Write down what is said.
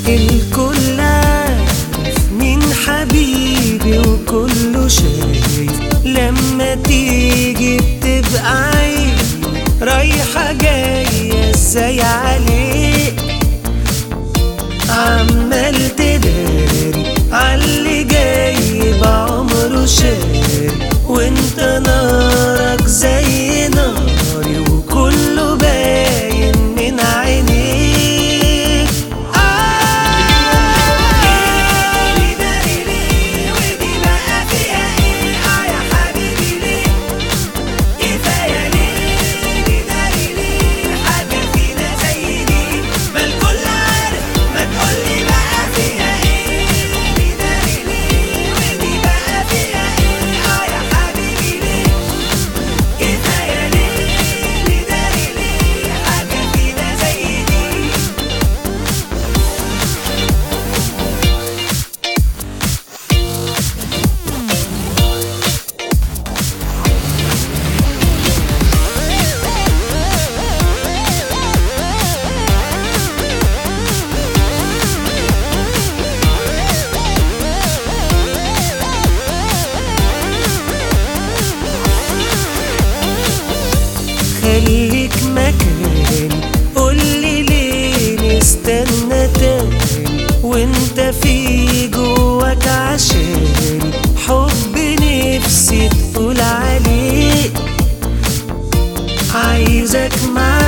الكل عارف مين حبيبي وكله شايف لما تيجي بتبقى عيب رايحة جاية ازاي عليك عمال تداري عاللي جاي بعمره شاري وانت نارك زي ناري وكله باين من عينيك ليه داري ليه ودي بقى فيها ايه يا حبيبي ليه كفاية ليه داري ليه حاجة فينا زي دي ما الكل عارف ما تقولي بقى فيها ايه ليه داري ليه ودي بقى فيها ايه يا حبيبي ليه كفاية ليه داري ليه حاجة فينا زي دي خليك مكاني قولي ليه نستنى تاني وانت في جواك عشاني حب نفسي تقول عليه عايزك معايا